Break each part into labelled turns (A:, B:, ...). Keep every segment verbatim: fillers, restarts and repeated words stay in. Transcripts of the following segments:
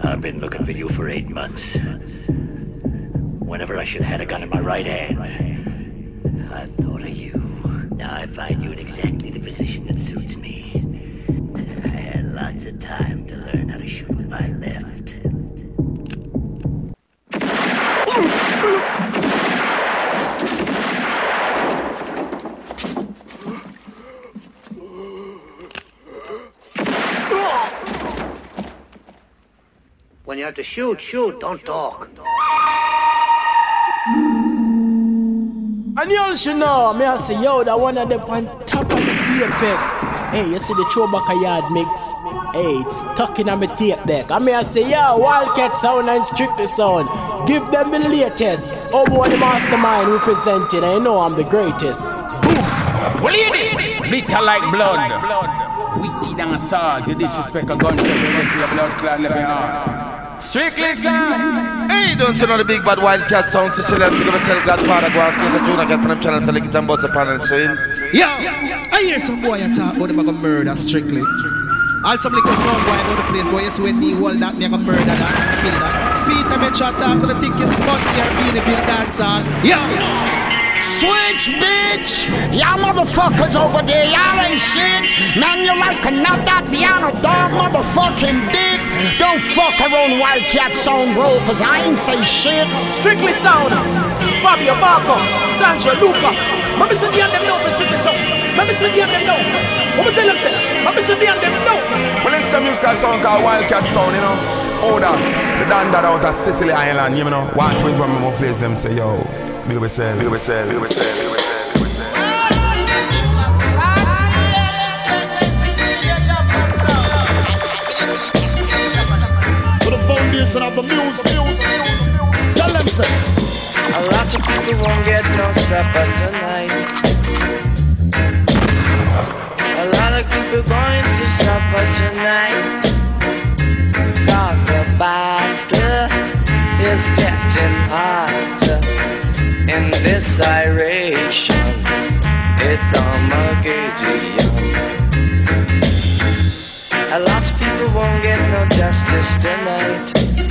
A: I've been looking for you for eight months. Whenever I should have had a gun in my right hand, I thought of you. Now I find you in exactly the position that suits me. I had lots of time to learn how to shoot with my left.
B: When you have to shoot, shoot, don't talk.
C: And you all should know, me I say, yo, that one of them on top of the apex. Hey, you see the Chewbacca yard mix? Hey, it's tucking on my tape deck. And me I say, yo, Wildcat Sound and Strictly Sound. Give them the latest. Oh boy, the mastermind representing. I know I'm the greatest. Boom.
D: Well, hear this. Bitter like blood. Wicked and assault. You disrespect a gunshot, you get your blood clot in your heart. Strictly Sound.
E: Hey, don't you know the big bad Wildcat Sound? Sicilian, big of myself, Godfather, go and see the Junior get on them channel to lick it and bust upon and saying,
F: yo, I hear some boy a talk about them a go murder Strictly. All some little sound boy about the place, boy, you see when me hold that, me a go murder that and kill that. Peter Metro talk, when I think it's Bunty or being a bill dance hall. Yo!
G: Switch, bitch! Y'all motherfuckers over there, y'all ain't shit. Man, you like a nut that beyond a dog motherfucking dick. Don't fuck around Wildcat Sound, bro, cause I ain't say shit.
C: Strictly Sound, Fabio Barco, Sancho, Luca. Mama said the them know for Strictly Sound. Mama said the them know. What me tell them say? Mama said the them know.
H: Well, it's a musical song called Wildcat Sound, you know. Oh, that. The done that out of Sicily Island, you know. Watch me when my face them say, yo. Big up yourself, big up yourself, big up yourself, big up yourself.
F: For the foundation of the music, tell them say.
I: A lot of people won't get no supper tonight. A lot of people going to supper tonight. Cause the battle is getting hotter. In this iration, it's Armageddon. A lot of people won't get no justice tonight.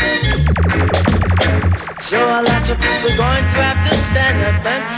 I: So a lot of people going to have to stand up and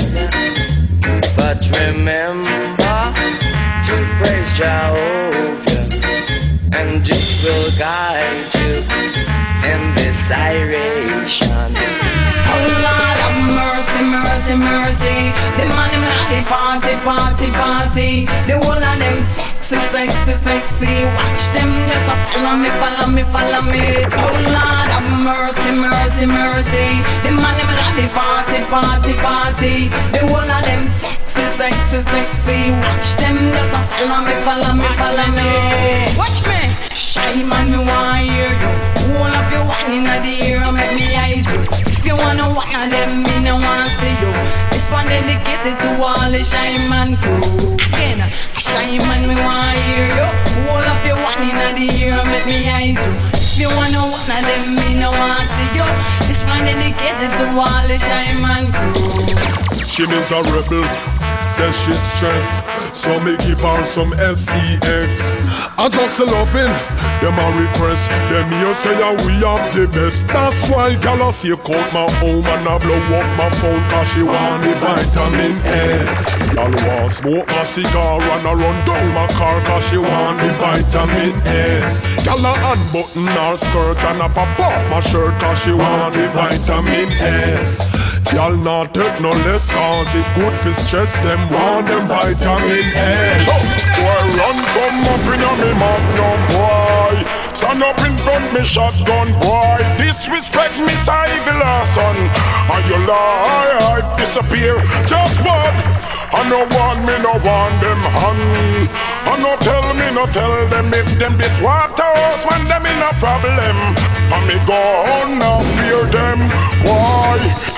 I: fight. But remember to praise Jehovah, and He will guide you in this iration.
J: Oh Lord have mercy, mercy, mercy. The man them at the party, party, party. The whole of them sexy, sexy, sexy. Watch them just a follow me, follow me, follow me. Oh Lord have mercy, mercy, mercy. The man them at the party, party, party. The whole of them sexy, sexy, sexy. Watch them just a follow me, follow me, follow me. Watch me, shy man, me want hear you. Hold up your wang in the ear and make me eyes you. If you wanna one of them, me no want see you. This one dedicated to all the shy man crew. Again, a shy man, me want hear you. Hold up your wang in the ear and make me eyes you. If you wanna one of them, me no want see you. This one dedicated to all the shy man crew.
K: She is a rebel, says she's stressed, so me give her some S E X. I just loving, them a request, them here say yeah, we have the best. That's why gala stay out my home and I blow up my phone, cause she want the vitamin S. Y'all want smoke a cigar and I run down my car, cause she want the vitamin S. Gala unbutton her skirt and I pop off my shirt, cause she want the vitamin S. Y'all not take no less, cause it good for stress. Them want them vitamin S. Oh, boy, run, come up in a me magnum, boy. Stand up in front me shotgun, boy. Disrespect me, Ivy Larson. And you lie, disappear. Just what? I no want me, no want them hand. I no tell me, no tell them if them this water house when them in a problem. And me go on now, spear them, boy.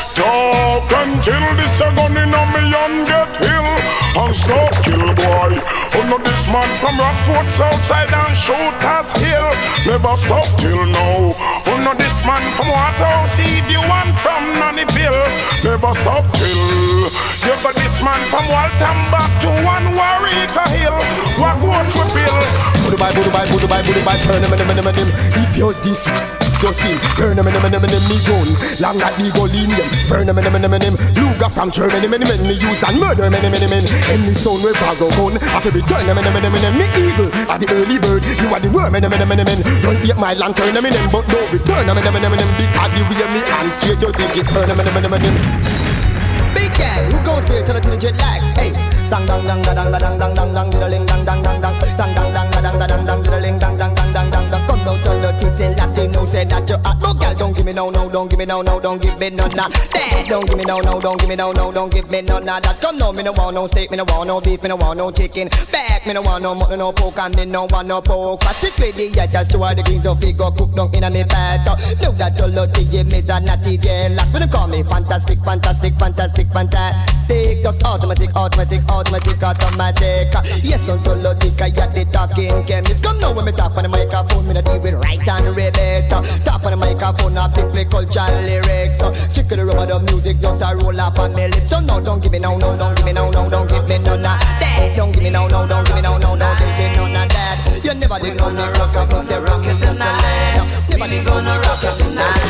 K: talk until this a gun in on me and get ill. And stop kill boy. Oh no, this man from Rockford Southside and shoot at hill. Never stop till now. Oh no, this man from Waterhouse, if you want from Nannyville. Never stop till. You got this man from Waltham back to one Warwick Hill. What goes to Bill?
L: Budubai, Budubai, Budubai, Budubai, burn him, him, him, him, him. If you're this, so skin, burn him, him, him, him, him, me gun. Long like the Golinium, burn him, him, him, him, him. Luger from Germany, him, him, him, me use and murder him, him, him, him. Any sound we go gun, I feel return him, him, him, him, him. Me eagle, at the early bird, you are the worm, him, him, him, him, him. Don't eat my lantern, him, him, but don't return him, him, him, him, because the way me hands straight, you think it burn him, him, him, him.
M: Big guy, who goes there to the, to the jet lag? Hey, sang dang dang dang dang dang dang dang dang diddling dang dang dang dang, sang dang dang dang dang dang dang diddling dang dang dang dang dang dang. Come down to the T C L, I say no, say that you hot. No girl, don't give me no, no, don't give me no, no, don't give me none of that. Don't give me no, no, don't give me no, no, don't give me none of that. Come no, me no want no steak, me no want no beef, me no want no chicken. Back, me no want no mutton, no pork, and me no want no pork. But it really, yeah, just two of the kings of figure cook down in a me fat. Know that you love the game, is a natty jail. Like when you call me fantastic, fantastic, fantastic, fantastic. Just automatic, automatic, automatic, automatic. Yes, I'm so logic, I got the talking chemist. Come now when me talk on the microphone, me no deal with right and rebate. Talk on the microphone, I play cultural lyrics. Stick to the rubber, the music just a roll up on my lips. So no, don't give me no, no, don't give me no, no, don't give me none of that. Don't give me no, no, don't give me no, no, no, don't give me none of that. You never did know me rock up, me say rock it tonight. Never did gonna rock it tonight.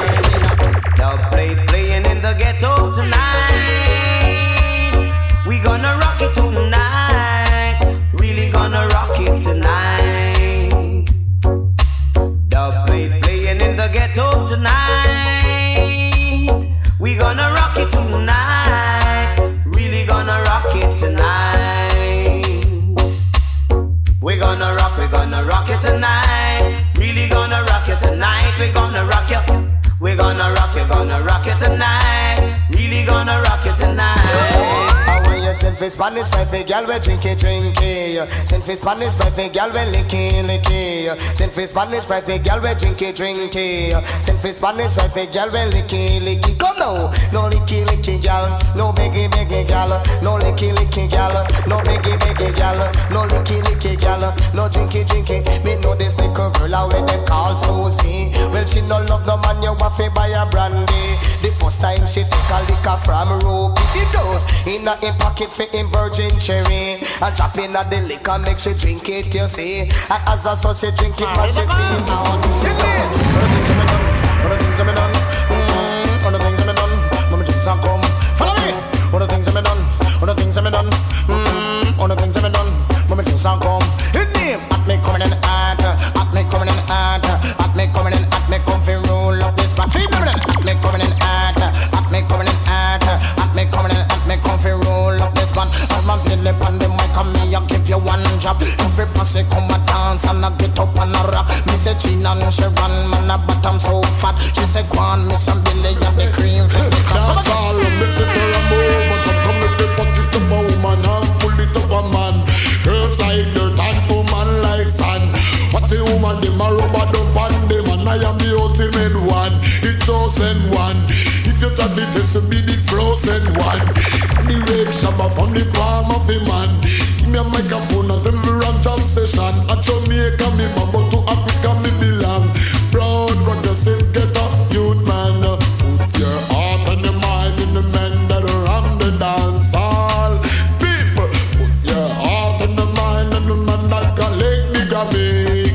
M: The play playing in the ghetto tonight. We gonna rock it tonight. Really gonna rock it tonight. The play playing in the ghetto tonight. We gonna rock it tonight. Really gonna rock it tonight. We gonna rock, we gonna rock it tonight. Really gonna rock it tonight. We gonna rock it. We gonna rock it, gonna rock it tonight. Really gonna rock it tonight. Send for Spanish, five for girl, we drink it, drink it. Send for Spanish, five for girl, we lick it, lick it. Send for Spanish, five for girl, we drink it, drink it. Send for Spanish, five for girl, we lick it, lick it. Come now, no licky, licky, girl, no biggie, biggie, girl, no licky, licky, girl, no biggie, biggie, girl, no licky, licky, girl, no drinky, drinky. Me know this little girl, how when them call Susie. Well, she no love no man, you want to buy a brandy. The first time she take a liquor from Ruby, it does in a pocket. For him virgin cherry and drop in at the liquor, make she drink it, you see. And as I saw she drink it, but she feel down. She says, all the things I've been done, all the things I've been done, mama just a come, follow me. All the things I've been done, all the things I've been done, all the things I've been done, mama just a come. Hit me, at me coming in at, at me coming in at, at me coming in, at me come fi roll up this back. Feel me, at me coming in at, at me coming in at, at me coming in, at me come fi roll up. I'm a billy on the mic and me I give you one job. Every pussy come a dance and I get up and a rock. Me say Gina no she run man a but I'm so fat. She say go on Miss and Billy and the cream for me.
K: Dance all mix it for a move, but don't come with the pocket of a woman and full it of a man. Girls like dirt and woman like sand. What's the woman them a rubber dump on them and I am the ultimate one, the chosen one. If you try the test to be the frozen one. The rake shabba from the palm of the man. Give me a microphone and tell me run jam session. At Jamaica me man, but to Africa me belong. Proud progressive get up youth man. Put your heart and your mind in the men that run the dance hall. People, put your heart and the mind in the man that collect the Grammy.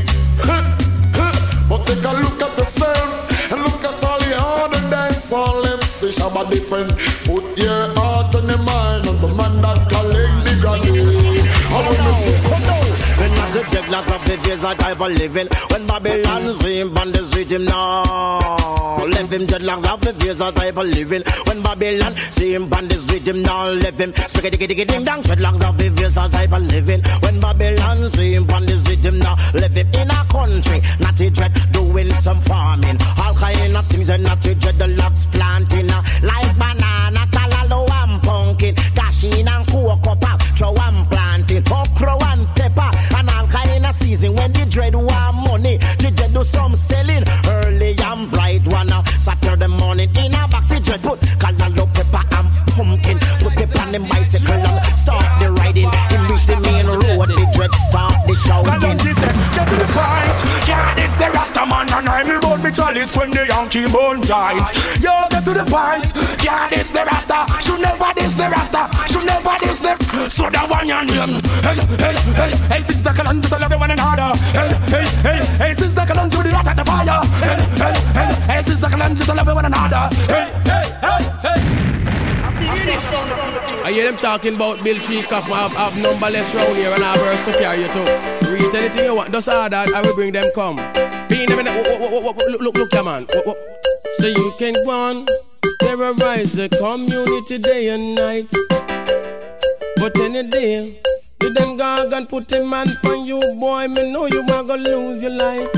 K: But take a look at yourself and look at all the other dance hall. Them say shabba different. Put your heart and your mind on the man that collect the Grammy. How will you say come down?
M: When as the deadlock of the days that I've living, when Babylon dream on the rhythm now, left him deadlocks of the days that I've living. When Babylon dream on this rhythm now, left him speak diggy diggy ding dong. Deadlocks of the days that I've living. When Babylon dream on this rhythm now, left him in a country, not a dread, doing some farming, all kind of things and not a dread. The locks planting like banana, talalo and pumpkin, dashing and cocoa pop, throw and planting, okra and pepper, and all kind of season. When the dread want money, the do some selling early and bright one. Saturday morning in a box, the dread put
J: let's start the shouting.
N: And she said, get to the point. Yeah, this the Rasta man and I'm about me chalice when the Yankee bone joins. Yo, get to the point. Yeah, this the Rasta. Should never this the Rasta. Should never this the. So that one your name. Hey, hey, hey, hey, this is the Kalan, just love one another. Hey, hey, hey, hey, this is the Kalan to the hot at the fire. Hey, hey, hey, hey, this is the Kalan, just love one another. Hey, hey, hey, hey.
C: I hear them talking about Bill Tree Cup. I have, have numberless round here and I have verse to carry you to. Read anything you want. Just all that, I will bring them come. Be in a minute. Look, look, look, yeah, man. So you can go on, terrorize the community day and night. But any day, you them gog and put a man on you, boy. Me know you are gonna lose your life.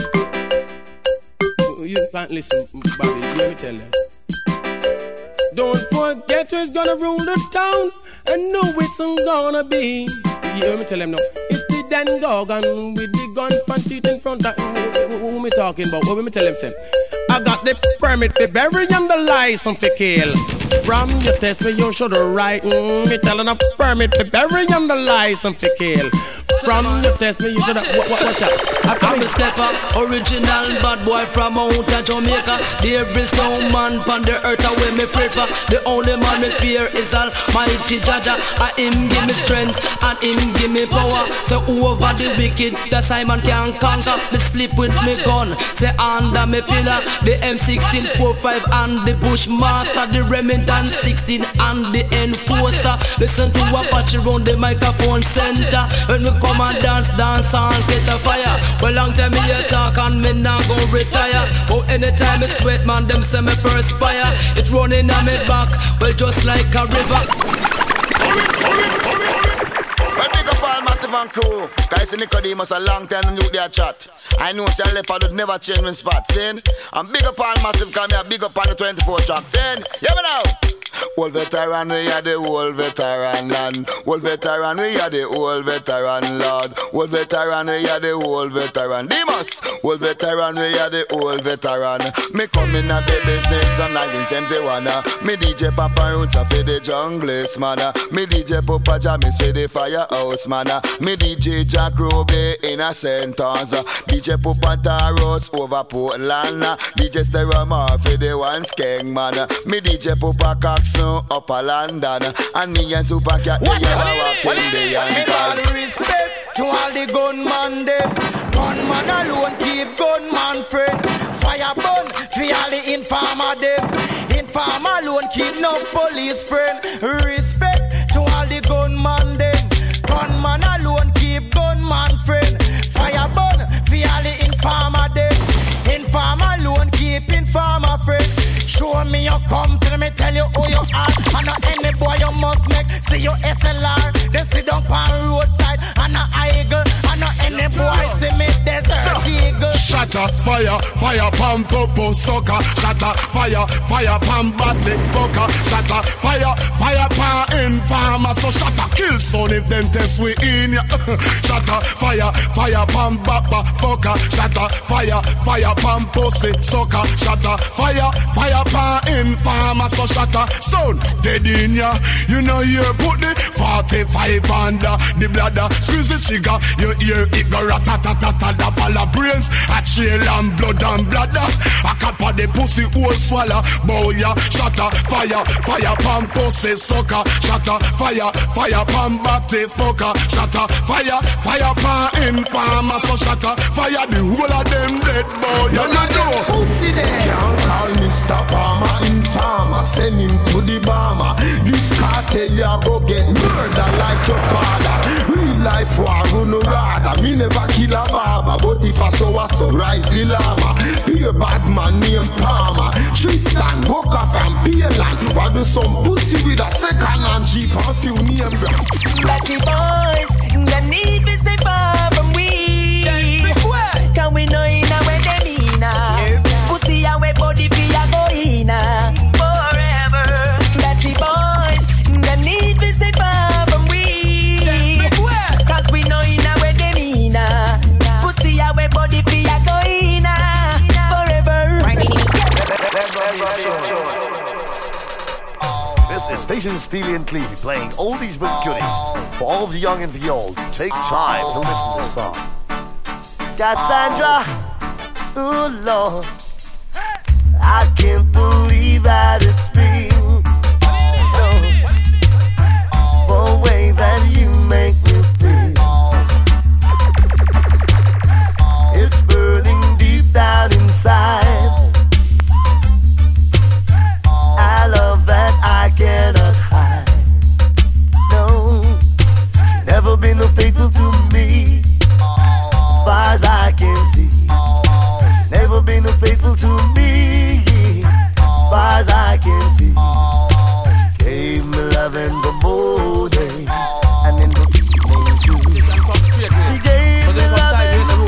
C: You can't listen, Bobby. Let me tell you. Don't forget who's gonna rule the town, and know it's gonna be. You hear me tell them now. It's the Dan dog and with the gun panty in front of who, who, who me talking about? What me tell them say? I got the permit to bury and the license to kill. From your test me you should write. Mm, me telling a permit to bury and the license to kill. From your test me you should have. What, watch out.
O: I'm a stepper, original bad boy from Mount Jamaica. There is no man on the earth away me prefer. The only man me fear is Almighty Jaja. I him give me strength and him give me power. So over the wicked, the Simon can conquer. Me sleep with me gun, say under me pillar. The M sixteen forty-five and the Bushmaster, the Remington sixteen and the Enforcer. Listen to Apache round the microphone center. When we come and dance, dance and catch a fire. Well, long time me a talk and me not gon' retire. Oh, anytime me sweat, man, them say me perspire. It running on me back, well, just like a river.
G: Well, big up all Massive and crew. Cause Nicodemus a long time and you there chat. I know say leopard would never change my spot, saying. I'm big up all Massive, cause me a big up on the twenty-four track, saying. Yeah, me now. Old veteran, we are the old veteran land. Old veteran, we are the old veteran lord. Old veteran, we are the old veteran Demas. Old veteran, we are the old veteran. Me come in a the business on nineteen seventy-one. Me D J Papa Roots for the junglist, man. Me D J Papa Jamis for the firehouse, man. Me D J Jack Ruby in a sentence. D J Papa Taros over Portland. D J Sterama for the one skeng, man. Me D J Papa Coxon up a London. And me and Super Cat the yellow walking the yankers.
P: Respect to all the gunman them. Gunman alone keep gunman friend. Fire burn for all the informer them. Informer alone keep no police friend. Respect to all the gunman them. Gunman alone keep gunman friend. Fire burn for all the informer them. Informer alone keep informer friend. Show me your company, me tell you who you are. And not any boy you must make. See your S L R, them sit down on roadside. And not eagle, and not any boy see me desert eagle.
K: Shatter, fire, fire, pump, popo, sucker. Shatter, fire, fire, pump, batik, fucker. Shatter, fire, fire, pan, informer. So shatter, kill son if them test we in ya. Shatter, fire, fire, pump, baba, fucker. Shatter, fire, fire, pump, pussy, sucker. Shatter, fire, fire, pan, informer. So shatter, son, dead in ya. You know you put the forty-five under the bladder. Squeeze the trigger, you hear it go rat-a-ta-ta-ta. Da fall of brains, a chill and blood and bladder. A cap of the pussy whole swallow. Bow ya, shatter, fire, fire, pan, pussy, sucker. Shatter, fire, fire, pan, batty, fucker. Shatter, fire, fire, pan, informer. So shatter, fire, the whole of them dead boy. You know
L: pussy there. Can't call Mister Palmer informer. Send him to the bomber. This cartel ya go get murder like your father. Real life war no rather. Me never kill a barber, but if I saw a so rise the llama. Be a bad man named Palmer. Tristan, Boca from Pearland. Why do some pussy with a second hand jeep and few name brand?
Q: Lucky boys, the need is the far from we. Can we know in a way they mean a pussy away body fi a go in a forever. Lucky boys, the need is the far from we. Cause we know in a way they mean a pussy away body fi a go in a forever.
R: This is amazing Steely and Clevie playing oldies but goodies for all of the young and the old. Take time to listen to this song.
S: Cassandra, oh Lord, I can't believe that it's me. The way that you make me feel, it's burning deep down inside. I love that I cannot hide. No, she's never been faithful to me, as far as I can see. She's never been faithful to me, as far as I can see. She gave me love in the morning and in the evening too. She gave me love in the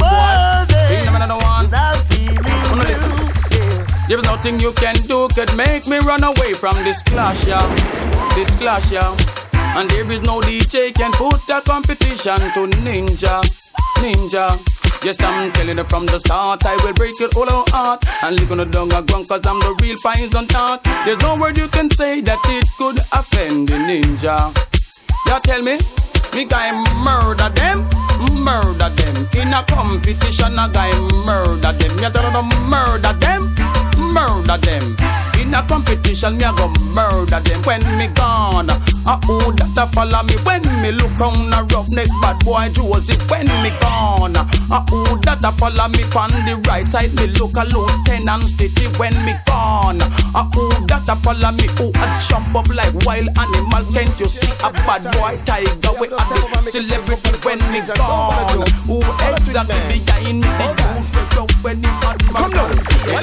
S: morning without feeling blue.
D: There's nothing you can do could make me run away from this clash, yeah. This clash, yeah. And there is no D J can put the competition to Ninja, Ninja. Yes, I'm telling you from the start, I will break your whole heart and leave on the dung and ground, cause I'm the real poison tart. There's no word you can say that it could offend the Ninja. Yeah, tell me, me guy murder them, murder them. In a competition, a guy murder them. You tell them murder them, murder them. In a competition, me a go murder them. When me gone, a who that a follow me. When me look round a roughneck bad boy Josie. When me gone, a who that a follow me. On the right side, me look a Lieutenant Stitty. When me gone, a who that a follow me. Who a jump up like wild animal. Can't you see a bad boy tiger? We are the celebrity when me gone. Who exactly behind me? The when he got my come on.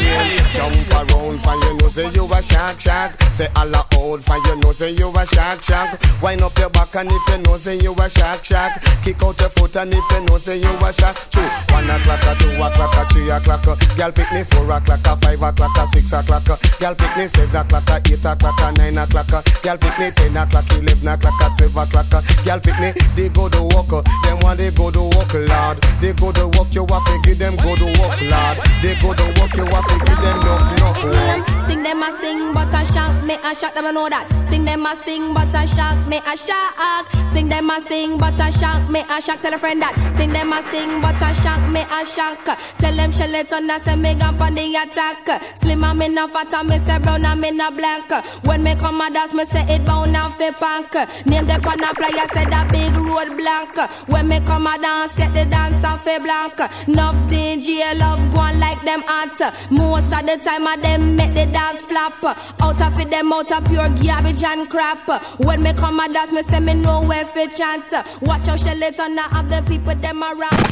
L: Jump around for you know say you a shark shark. Say Allah old for you know say you a shark shark. Wind up your back and if you know say you a shark shark. Kick out your foot and if you know say you a shark. Two, one o'clock, a two o'clock, a three o'clock. Girl pick me four o'clock, a five o'clock, a six o'clock. Girl pick me seven o'clock, a eight o'clock, a nine o'clock. Girl pick me ten o'clock, eleven o'clock, a twelve o'clock. Girl pick me they go to work. Them want they go to work, Lord. They go to work, you have to give them go to work, Lord. They go to work, you have to give them no no.
T: Sting them a sting, but a shock me a shock. Them I know that. Sting them a sting, but a shock me a shock. Sting them a sting, but a shock me a shock. Tell a friend that. Sting them a sting, but a shock me a shock. Tell them shell it on that say me gone on the attack. Slim and me no fat and me say brown and me no black. When me come a dance me say it bound and fi punk. Name the pan a flyer say that big road blank. When me come a dance set the dance and fi blank. Nuff D J love one like them hot. Most of the time a them make the dance flap. Out of it them out of pure garbage and crap. When me come a dance me say me know where fi chant. Watch out shell it on of the people them a rap.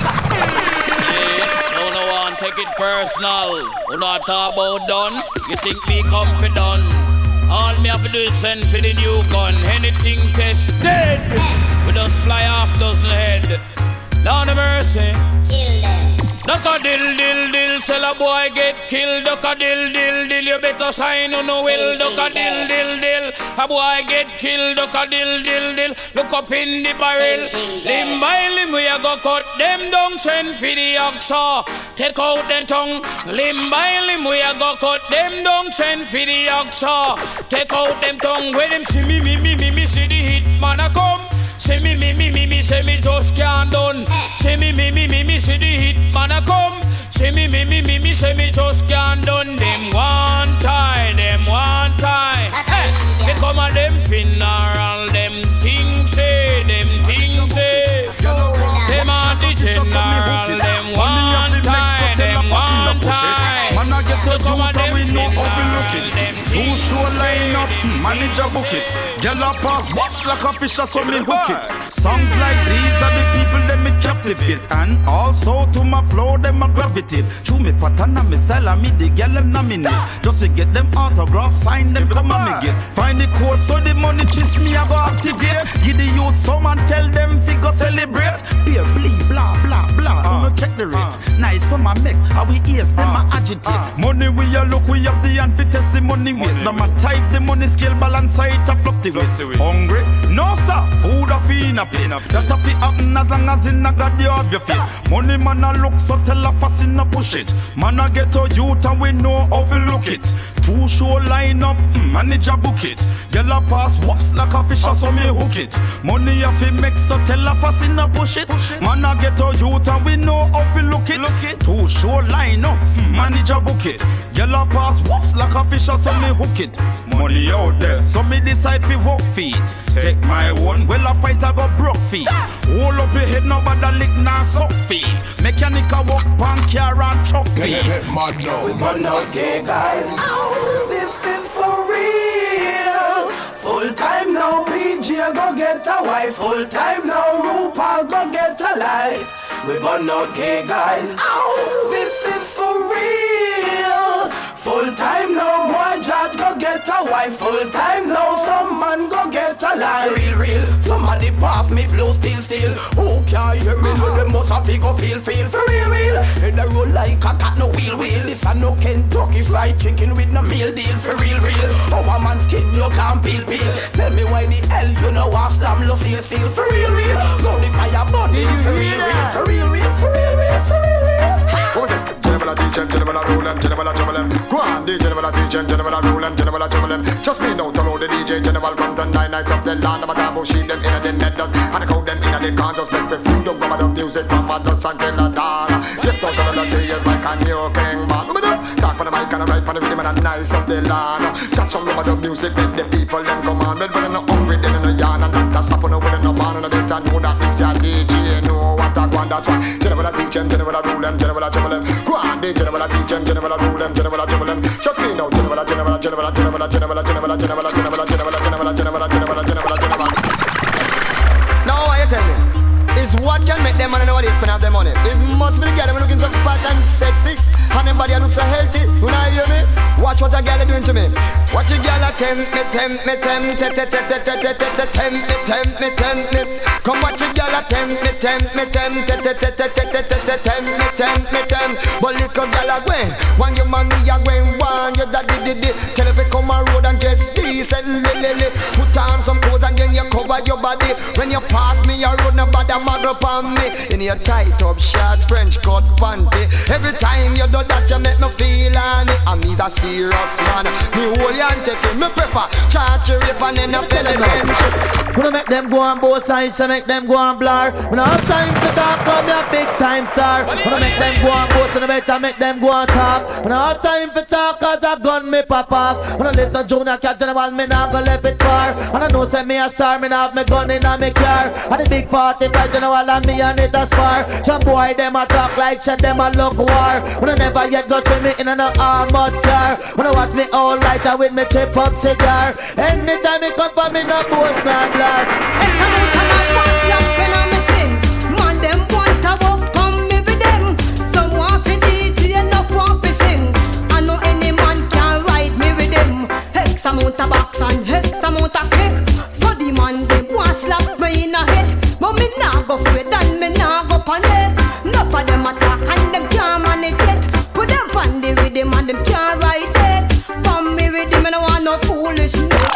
U: Hey, so no one take it personal. You not talk about done. You think me come for done. All me have to do is send for the new gun. Anything tested, we just fly off dozen head. Down the mercy, kill them. Duck a dill dill dill, sell a boy get killed. Duck a dill dill dill, you better sign on no will. Duck a dill dill dill, a boy get killed. Duck a dill dill dill, look up in the barrel. Limb by limb we a go cut them down. Send for the oxa, take out them tongue. Limb by limb we a go cut them down. Send for the oxa, take out them tongue. When them see me me me me me see the hit man a come. Say me, me, me, me, me, say me just can't done. Say me, me, me, me, me, say the hit man a come. Say me, me, me, me, me, say me just can't done. Them one time, them one time. Hey, they come a them funeral, them things say, them things say. Them are the general, them one time, them one time.
V: Man a get a youth and we know how we look it. Two show line up, manager book it. Girl a pass, watch like a fish so me hook it. Songs like these are the people that me captivate. And also to my flow them a gravitate. Chew me pattern and me style and me the girl them nominate. Just to get them autograph, sign them come and me get. Find the code so the money chase me I go activate. Give the youth some and tell them fi go celebrate. Beer bleed blah blah blah, uh, do not check the rate. Uh, nice some a make, how we ears them uh, a agitate. Uh, money we a look we have the hand fi testimony with. Under my type, the money scale balance it a fluctuate. Hungry? No sir, food a fi in a pay. That a fi happen as long as in a God you have your faith. Money man a look so tell a fuss in a push it. Man a get a youth and we know how to look it. Two show line up, manager book it. Girl a pass whoops like a fish so me hook it. Money a fi make so tell a fuss in a push it. Man a get a youth and we know how to look it. Two show line up, manager book it. Girl a pass whoops like a fish so me hook it. Money out there, so me decide fi walk feet. Take my one, well a fight I go broke feet. Hold up your head, nobody lick nah suck feet. Mechanic a walk pan car and truck feet.
A: We burn out gay guys. This is for real. Full time now, P G go get a wife. Full time now, RuPaul go get a life. We burn out gay guys. This is for real. Full time now, boy George go get a wife. Full time now, some man go get a life. Real, real. Somebody pass me blue steel, steel. Who can't hear me? No, them must have go feel, feel for real, real. Head a roll like a cat, no wheel, wheel. It's a no Kentucky fried chicken with no meal deal for real, real. How a man skin you can't peel, peel. Tell me why the hell you know what slam Lucille seal for real, real. Now the fire body for real, real, for real, real, for real, real, for real, real.
L: What was it? General teach them, general rule them, general trouble them. Go on, the general teach them, general rule them, general trouble them. Just me know to know the D J, general come to nine nights of the land. I'm a taboo, sheet them in the medals. And I call them in the cons, just make me feel don't come out of music from a dust until a dawn. Just don't tell the days like a new king man. Talk for the mic and I write for the rhythm and a nice of the land. Chat some of the music, make the people them come on. But when I'm hungry, them in the yarn and that stop on the way no man. And I better know that this your D J, know what I want, that's why. General teach them, general rule them, general trouble them. Go on, the general teach them, general rule them, general trouble them. Just me know, general, general, general, general, general, general, general, general, general, general, general, general, general, general. Now what you tell me? Is what can make them money nowadays spend have their money? It must be the girl them looking so fat and sexy. And them body look so healthy. You know hear me? Watch what a girl doing to me. Watch a girl a tempt me, tempt me, tempt me, tempt me, tempt me, tempt me, tempt me. Come watch a girl a tempt me, tempt me, tempt me, tempt me, tempt me, tempt. But little girl a going, when your mommy a going, one your daddy did it. Tell if you come a road and dress decent, lily. Put on some clothes and then you cover your body. When you pass me a road, nobody mad up on me. In your tight up shorts, French cut panty. Every time you do that you make me feel on it. I'm a serious man. Me hold you and take it. Me prefer charge you rip and then a belly bench.
B: Wanna make them go on both sides, so make them go on blur. When I have time to talk, I'm a big time star. Wanna make them go on both, so better make them go on top. When I have time for talk, cause a gun me pop off. When I listen to Junior Cat General, me not go left it far. And I know say me a star, me not have me gun in a me car. And the big forty-five General and me and it a spar. Some boy them a talk like said them a look war. When I never yet go see me in an armored car. When I watch me all lighter with me chip up cigar. Anytime me come for me no boast not lie.
J: It's a night and I want slapping on me thing. Man them want to walk come me with them. Some want to D J and no want to sing. I know any man can ride me with them. X amount of box and X amount of kick. So the man them want slap me in a head. But me nah go afraid and me nah go panic. Enough of them attack and them can't manage it. Put them on the rhythm and them can't ride it. Come me with them and I want no foolishness.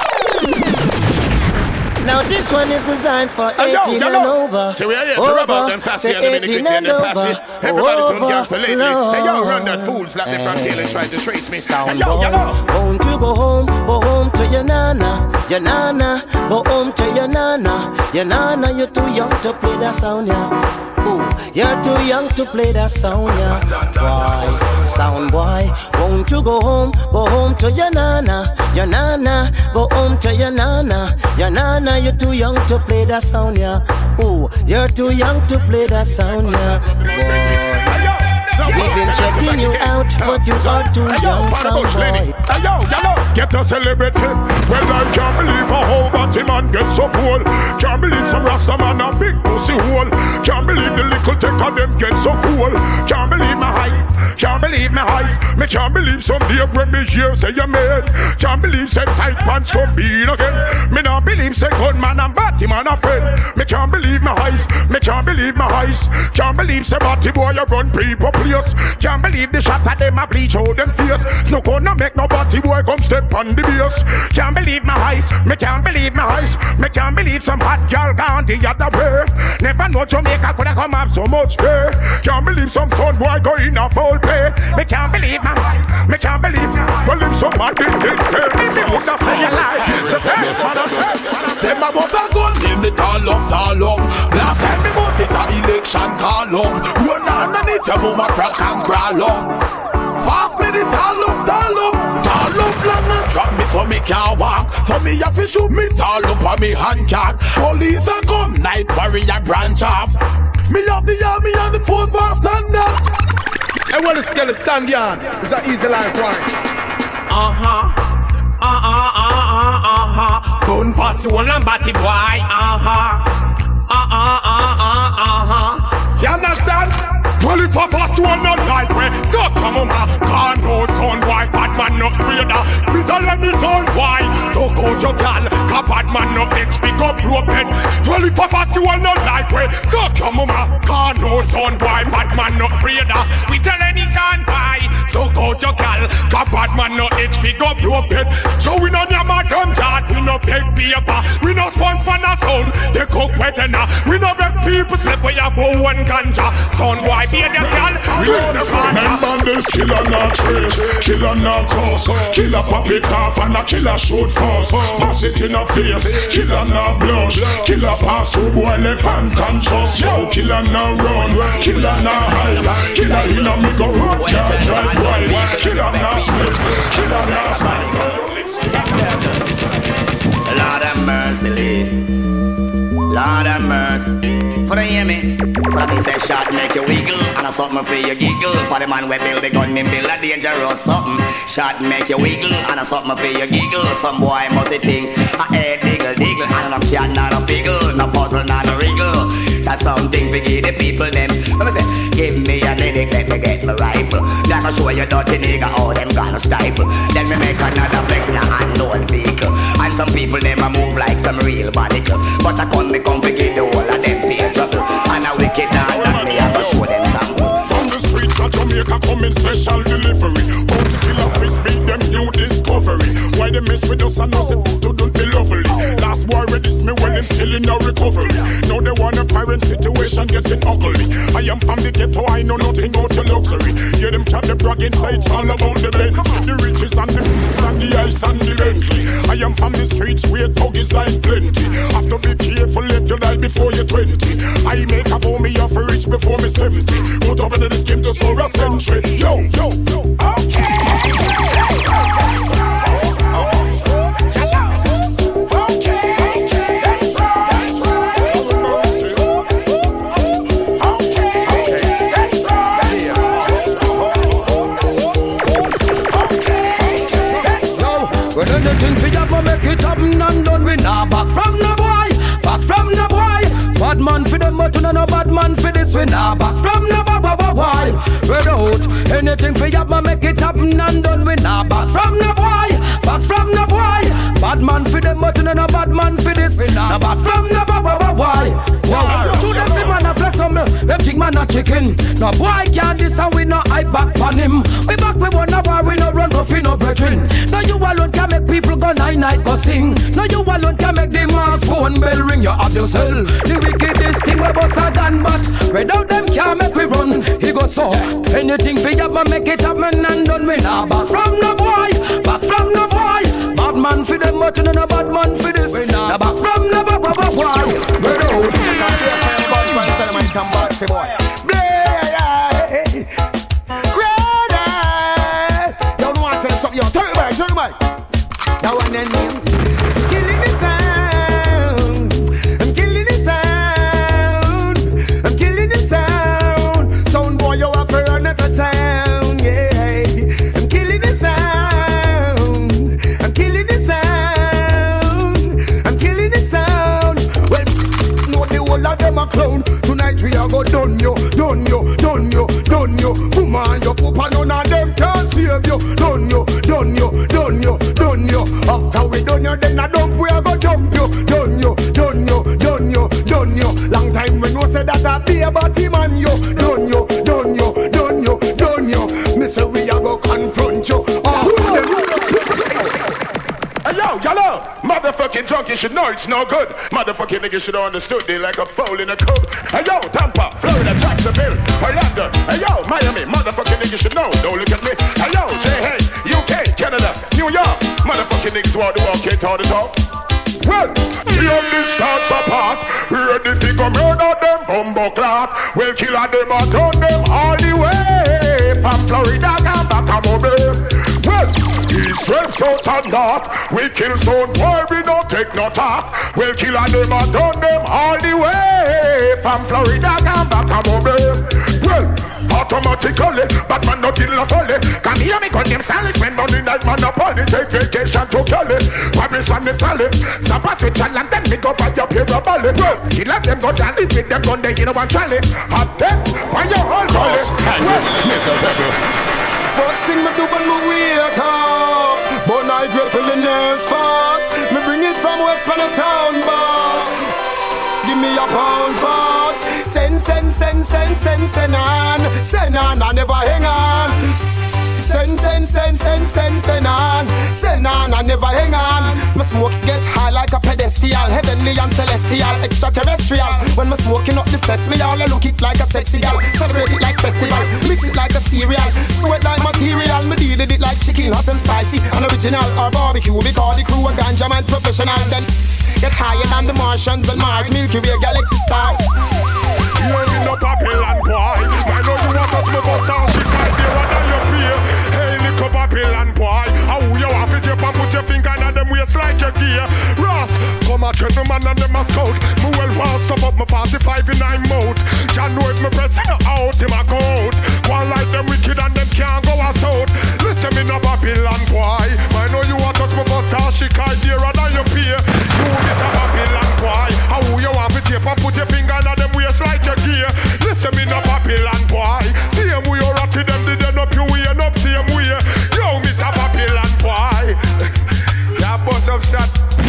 B: Now this one is designed for eighteen
W: yo, yo,
B: and over.
W: So we are here to rub out them passy and the eighteen and the passy. Everybody tune gangster lately. Hey yo, run that fool, slap the front tail and try to trace me. Hey yo, yo, yo.
B: Won't you go home, go home to your nana, your nana, go home to your nana, your nana. You're too young to play that sound, yeah. Ooh, you're too young to play that sound, yeah. Boy, sound boy, won't you go home, go home to your nana, your nana, go home to your nana, your nana. You're too young to play that sound, yeah. Ooh, you're too young to play that sound, yeah. Boy. We've been checking you out, but you are too young, sound boy.
K: Ayo, yellow, get a celebrity. Well, I can't believe a whole batty man gets so cool. Can't believe some Rasta man a big pussy hole. Can't believe the
V: little take of them get so cool. Can't believe my eyes, can't believe my eyes. Me can't believe someday when me hear say you made. Can't believe say tight pants come being again. Me not believe say gunman and batty man a friend. Me can't believe my eyes, me can't believe my eyes. Can't believe say batty boy you run people place. Can't believe the shot at them a bleach out them face. No gonna make no batty boy come step on the base. Can't believe my eyes, me can't believe my eyes. Me can't believe some hot girl gone the other way. Never know Jamaica coulda come have so much pay. Can't believe some son boy go in a foul play. Me can't believe my eyes, me can't believe. Well if somebody did pay, me woulda say a lie.
E: Them a bust a gun, name the tall up, tall up. Last time me bust it a election call up. Run underneath your mama crack and crawl up. Fast me the tall up, tall up. Tall up long and drop me so me can't walk. So me have to shoot me tall up on me hand cock. Police a come, night warrior branch off. Me have the army and the fourth bar stand up.
F: Hey, well, the skeleton stand yarn. It's an easy line for it.
N: Uh-huh. Uh-uh, uh-uh, uh-huh. Gun for soul and batty boy. Uh-huh. Uh-uh, uh-uh, uh-huh.
V: You understand? Well, if a boss one not like way, so come on, ma. Can't no son, why bad man no freeder. Me tell them it's on why. So go to gal, cause bad man no bitch, pick up broken. Well, if a boss one not like way, so come on, ma. Can't no son, why bad man no freeder. We tell any son why. So go to gal, cause bad man no bitch, pick up broken. So we no near madam yard, we no beg paper. We no sponsor for no sound, they cook wedding. We no beg people slip where you go one ganja. Son, why?
E: Remember this killer not trace, killer not cross, killer pop it off and a killer shoot fast. Pass it in a face, killer not blush, killer pass through boy left and conscious. Yo, killer not run, killer not hide, killer in a me go road, can't drive wide. Killer not split, killer not split.
I: Lord have mercy, Lord have mercy. For the hear me, for the me say shot make you wiggle, and a something for you giggle. For the man we build the gun, me build a dangerous something. Shot make you wiggle, and a something for you giggle. Some boy must think a head diggle diggle, and a cat not a figgle, no puzzle not a wriggle. That's something for give the people them. Let me say, give me a lyric, let me get my rifle. Gonna show you dirty nigga how them gonna stifle. Then we make another flex in a unknown vehicle. And some people them a move like some real barnacle. But I come me come to give the whole of them pay trouble. And a wicked dog and me have to show them some.
E: From the streets of Jamaica come in special delivery. Out to kill a fish, beat them new discovery. Why they mess with us and us it couldn't be lovely. Last boy ready me when I'm still in a recovery. Now they want a parent situation getting ugly. I am from the ghetto, I know nothing about your luxury. Hear them chat the brag inside, it's all about the Benz, the riches and the and the ice and the Bentley. I am from the streets where thug is like plenty. Have to be careful if you die before you're twenty. I make a for me up rich before me seventy. Put over the skin to for a century. Yo, yo, yo, okay.
O: When anything for you, make it happen and done. We now back from the boy, back from the boy. Bad man for them, but you know no bad man for this. We now back from the boy, boy, boy. Red out. Anything for you, make it happen and done. We now back from the boy, back from the boy. Bad man for them, but you know no bad man for this. We now back from the boy, boy, boy. Wow. To them see man a flex on me, them think man a chicken. No boy can't this and we no hype back on him. We back we want a war, we no run for free no brethren. No you alone can make people go night night go sing. No you alone can make the mark phone bell ring. You have yourself the wickedest thing we bust a done, but without them can't make we run. He go so anything for you but make it happen and done. We now back from the boy, back from the boy. Bad man for them but you know no bad man for this. We now back from the boy, boy, boy. Red out.
F: Boy. Now and then I'm killing the sound, I'm killing the sound, I'm killing the sound. Sound boy, you have to run out of town, yeah. I'm killing the sound, I'm killing the sound, I'm killing the sound. Well, know the whole of them a clown. Tonight we are go done yo. know say that I be a body man, yo. Done yo, done yo, done yo, done yo. Me say we a go confront you. Oh,
W: hey yo, yellow, motherfucking drunk, you should know it's no good. Motherfucking niggas should have understood they like a foal in a cub. Hey yo, Tampa, Florida, Jacksonville, Orlando. Hey yo, Miami, motherfucking niggas should know. Don't look at me. Hey yo, J hey, U K, Canada, New York. Motherfucking niggas want to walk, can't all the talk. Well, we have this starts apart. Ready to go murder them, bumbo clot. We'll kill them and turn them all the way. From Florida, come back, come over. Well, east, west, south and north. We kill some boy, we don't take no talk. We'll kill them and turn them all the way. From Florida, come back, come over. Well, automatically, but man not in la folly. Come hear me call them silence when money like monopoly. Take vacation to Cali, Paris and Italy. Stop a switch and then me go buy your pair of bally. Well, he let them go jolly with them gun they in a one trolley. Hot them, buy your whole trolley.
F: First thing me do when me wake up, but I get feeling nerves fast. Me bring it from West Town, boss. Give me a pound fast. Send, send, send, send, send, send on. Send on, I never hang on. Send, send, send, send, send, send on. Send on, I never hang on. My smoke get high like a pedestal, heavenly and celestial, extraterrestrial. When me smoking up the sesame, all I look it like a sexy gal. Celebrate it like festival, mix it like a cereal. Sweat like material, me deal it like chicken, hot and spicy, and original or barbecue. Because the crew a ganja man professional. Then get higher than the Martians and Mars, Milky Way, galaxy stars.
W: You ain't no Babylon boy. I know you want to touch me, but sound shit right there, what are you feel? Hey, little Babylon boy. How you want to jump and put your finger in them waist like your gear? Ross, come a gentleman and them a scout. Me well fast up up my forty-five in nine mouth. John know if me pressing out, him a go out. One like them wicked and them can't go us out. Listen me no Babylon boy. I know you want to touch me, but sound shit right there, what are you feel? You is a Babylon boy. How you want to jump and put your finger in them waist like your gear? Listen me no Babylon boy. See him we are ratty them did end up you way and up same way. Yo, Mister Babylon boy. Yeah, boss up shot.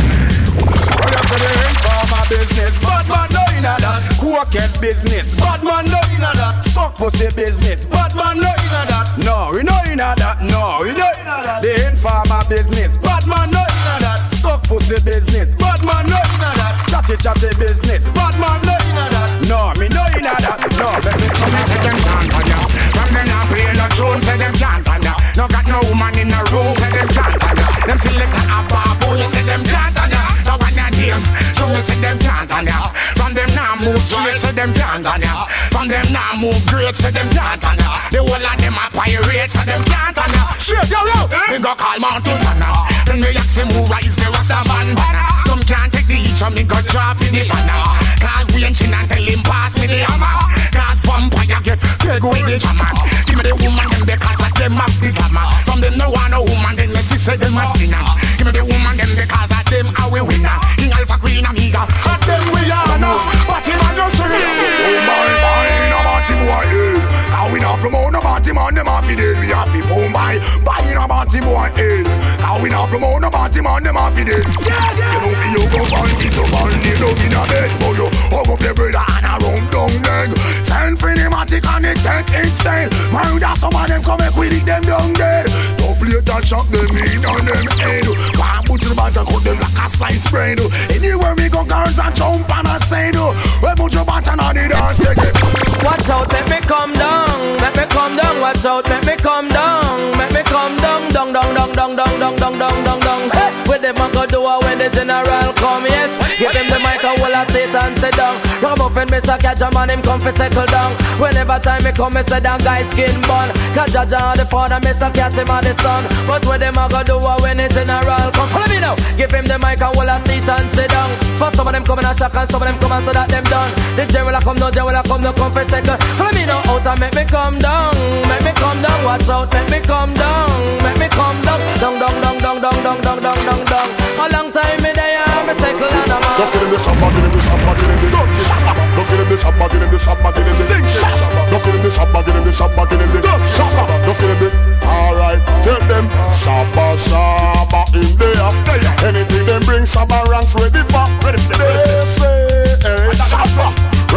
W: Well, you say they ain't for my business. Bad man no inna that. Cocaine business. Bad man no inna that. Suck pussy business. Bad man no inna that. No, we no inna that. No, we no inna that. They ain't for my business. Bad man no inna that. Suck pussy business. Bad man no inna that. Chatty chatty business. Bad man no inna that. No, me no inna that. No, let me see me say them can't on ya. From them not play no tune, say them can't on ya. No got no woman in the room, say them can't on ya. Them select a babu, you say them can't on ya. No one a name, so me say them can't on ya. From them now move straight, say them can't on ya. From them now move great, say them can't on ya. The whole of them a pirate, say them can't on ya. Shit, yo yo, me go call Mountain Banner. Then me ask him who rise the Rasta man banner. Some can't take the heat, so me go drop in the banner. Call Wayne Chin and tell him pass me the hammer. Cause vampire get big with the jammer. Give me the woman them because of them have the glamour. From them no one no woman, then me see say them a sinner. Give me the woman them because of them a we winner. King Alpha Queen Amiga, at them we are now. But him a just say, oh my boy, no party boy, eh. How we not promote no party man, them a fidel. We have to boom by, buy no party boy, eh. How we not promote no party man, them a fidel. You don't feel you go party, so party don't in a bed, boy. You hug up the brother and a round down leg. Send Finematic and it take instead. Murder some of them come and quit it them down dead. Don't play that shock them in on them head. Can't put to the back and cut them like a slice bread. Anywhere we go girls and jump and I say do. We put your button on the dance again.
J: Watch out, let me come down. Let me come down, watch out, let me come down. Let me come down, down, down, down, down, down, down, down, down, down, down. Hey, with them I go do it when the general come, yes. Give them the mic and will I sit and sit down. Rock up and Mister Catch a man, him come for settle down. Whenever time me come, me say down guy skin bun. Cause Jaja the father, Mister Catch him and the son. But with them I go do it when the general come. Follow me now. Give him the mic and will I sit and sit down. For some of them come in a shock and some of them come and so that them done. The general come, no general come, no come for second. Follow me now out and make me come down. Make me come down, watch out, make me come down. Make me come down, down, down, down, down, down, down, down, down, down, down. A long time me there, me cycle and I'm out.
K: Let's get in the shop, get in the shop, get in the shop. Let's get in the shop, get in the shop, get in the shop. Let's get in the shop, get in the shop, get in the shop. Let's get in the. Alright, tell them shabba shabba in there. Anything them bring shabba ranks ready for. They say shabba ranks is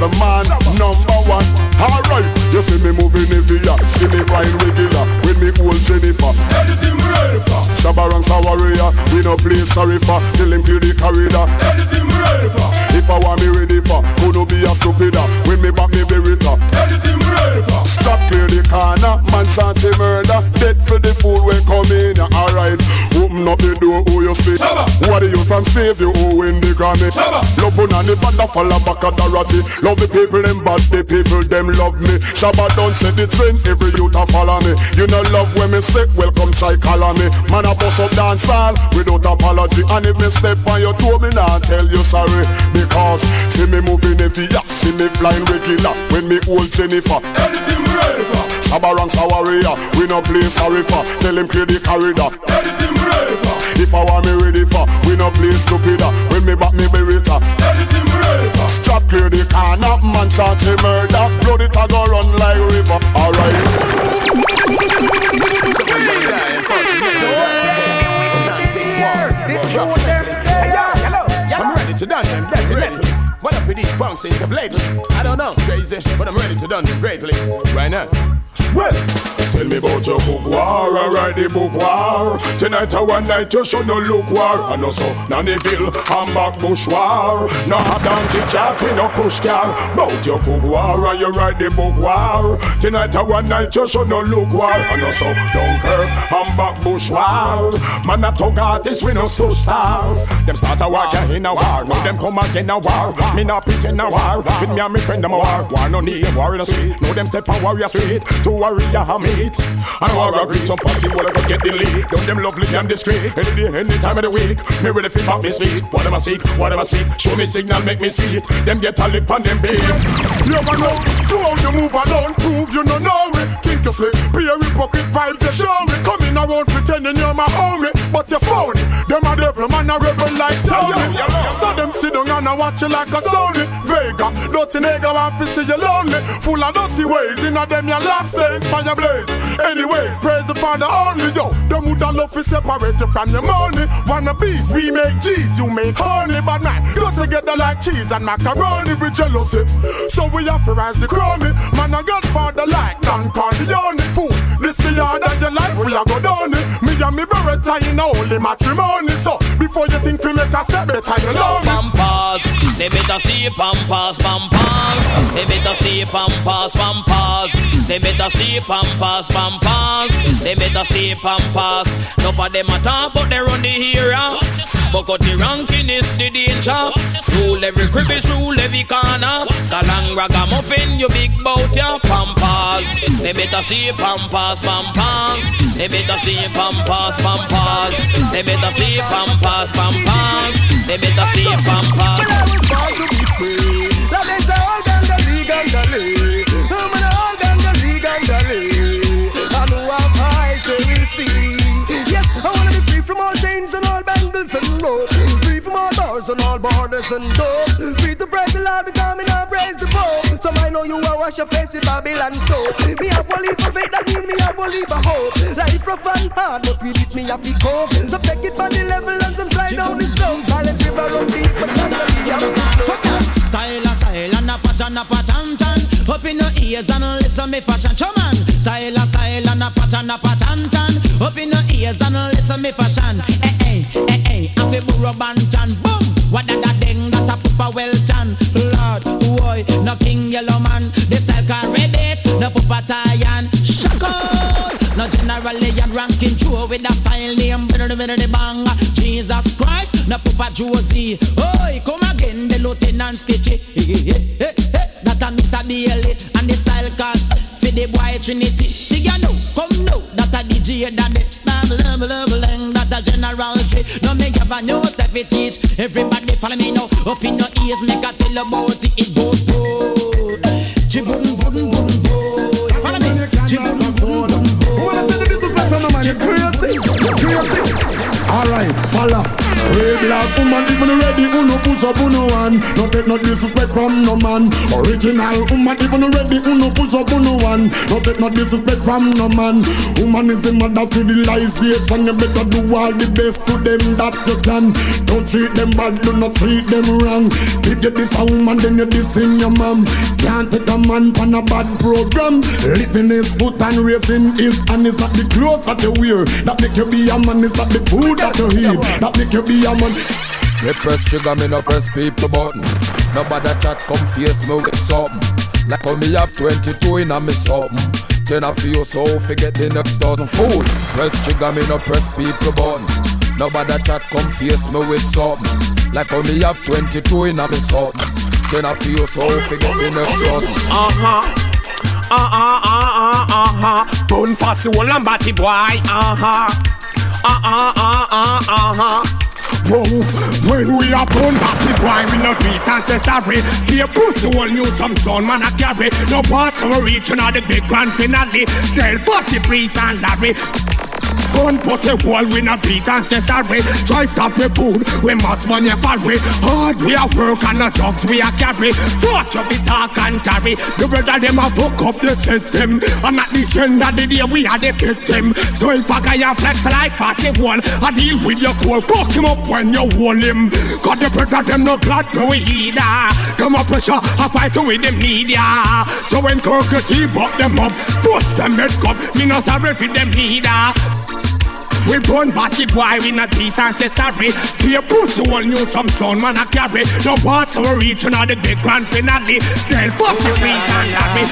K: a man, number one. Alright, you see me moving heavy, see me flying regular. With me old Jennifer, anything we ready for. Shabba and Sawaria, we no play sorry for. Till him clear the corridor, anything we ready for. If I want me ready for, could no be a stupider. When me back me berita, anything we ready for. Stop clear the corner, man chant a murder. Dead for the fool when come in, alright. Open up the door, who you see? What are you from save you, who win the Grammy? Love on the band, follow back at the ratty. Love the people, them bad, the people, them love me. Shabba don't set the trend, every youth a follow me. You know love when me say, welcome try call me. Man a bust up dance all, without apology. And if me step on your toe, me nah tell you sorry. Because, see me moving heavy, yeah, see me flying regular. When me old Jennifer, anything we ready for. Shabba and Sawaria, we no play sorry for. Tell him clear the corridor, anything we ready for. If I want me ready for, we no play stupider. When me back me berita, anything we ready for. Strap clear the corner, man chant a murder. Blood it a go run like river, alright.
W: I'm ready to dance them, definitely. What up with these bouncings of lately? I don't know, crazy, but I'm ready to dance them greatly. Right now. Well, tell me about your book war, alright the book war. Tonight a one night you should no look war. And also Nannyville, Hamburg, Bush war. No have donkey car, we no push car. Bout your book war, you ride the book war. Tonight a one night you should no look war. And also Dunkirk, Hamburg, Bush war. Man a talk artist, we no so star. Them start a war, yeah, in a war. Now them come again a war. Me not pick in a war. With me and my friend them a war. War no need, war in the street. Now them step a warrior street. To warrior I meet. And war a greet some party, what I go get the lead. Don't them lovely and discreet. Any day, any time of the week. Me ready fi back me sweet. What am I seek, what am I seek. Show me signal, make me see it. Them get a lip on them babe. You never know, do how you move alone. Prove you no know it. Think you slip, be a pocket vibes you show me. Coming around pretending you're my homie, but you're phony. Them a devil man a rebel like Tony. So them sit down and I watch you like a Sony. Vega, dirty nigga want to see you lonely. Full of dirty ways, in a them your last days, fire blaze. Anyways, praise the Father only, yo. Them would love to separate you from your money. Wanna bees, we make G's, you make honey. But man, go together like cheese and macaroni with jealousy. So we have to rise the crony. Man, a godfather like Don Corleone. Fool, this the yard of your life, we are go down it. Me and me beretta in a holy matrimony. So, before you think we make a step, better you know me.
U: Pampas, they better see pampas, pampas. They better see pampas, pampas. They better see pampas, pampas. They better see pampas. None of them a talk, but they run the era. But got the ranking is the danger. Rule every crib is rule every corner. Salang ragamuffin, you big bout ya pampas. They better see pampas, pampas. They better see pampas, pampas. They better see pampas, pampas. They better see pampas.
F: That is the whole gangali, gangali. I'm an old gangali, gangali. I know I'm high, so we'll see. Yes, I wanna be free from all chains and all bangles and rope. Free from all bars and all borders and dope. Free to praise the Lord, because me not praise the Pope. So I know you will wash your face with Babylon soap. Me have one leap of faith, that mean me have one leap of hope. Life rough and hard, but we it me happy cope. So take it by the level and some slide down the slope. Silent river run deep, but gangali, I'm
O: Style a style and a pattern a pattern tan. Up in your ears and listen me fashion show man. Style a style and a pattern a pattern tan. Up in your ears and listen me fashion. Eh eh eh eh, I feel burro bantan. Boom, what that that thing that a pupa well tan. Lord, boy, no king yellow man. The style can read it, no pupa Tayan. Shaka, no generally and ranking true with a style name. Better the better the bang. Jesus Christ, no pupa Josie. Oi, come again, the Lieutenant Stitchy. That a Miss a Bailey and the style cast for the boy Trinity. See ya know, come know that a D J daddy. That a general tree. No me give a new step it teach. Everybody follow me now. Up in your ears, make a tell about it. It goes boom, chibun bun bun boy. Follow me, chibun bun bun boy.
K: Wanna tell you this is like my man, you crazy, you crazy. Alright, follow. Hey black woman, even ready, who no push push up on no one. No take no disrespect from no man. Original woman, even ready, who no push up on no one. No take no disrespect from no man. Woman is the mother civilization. You better do all the best to them that you can. Don't treat them bad, do not treat them wrong. If you diss a woman, then you diss in your mom. Can't take a man on a bad program. Lifting his foot and raising his hand is not the clothes that you wear. That make you be a man, it's not the food that you eat. That make you be a man.
C: Me press trigger, me no press people button. Nobody chat, come face me with something. Like how me have twenty-two in a me something. Then I feel so forget the next thousand food. Press trigger, me no press people button. Nobody chat, come face me with something. Like how me have twenty-two in a me something. Then I feel so forget the next thousand.
N: Uh-huh. Uh-huh, uh-huh, uh-huh. Bone fast, wall and batty boy. Uh-huh. Uh-huh, uh-huh, uh-huh. Whoa, when we are born batty boy, we no beat ancestry. Here pussy will use some son man a carry. No pass over region of the big grand finale. Tell forty Breeze and Larry. Gun pussy wall, we no beat ancestry. Try stop your food, we must money for we. Hard we a work and no drugs we a carry. Watch up the talk and tarry. The brother them a fuck up the system. And at the end of the day we are the victim. So if a guy a flex like passive wall, I deal with your call. Fuck him up when you hold him. Got the brother them no glad to we either. Come up pressure, I fight with the media. So when courtesy buck them up, bust them head cup. Me no sorry for them neither. We born batty boy, we not beat ancestry. Be a pussy will know some son man a carry. No pass our region of the big grand finale. Tell forty Breeze and Larry.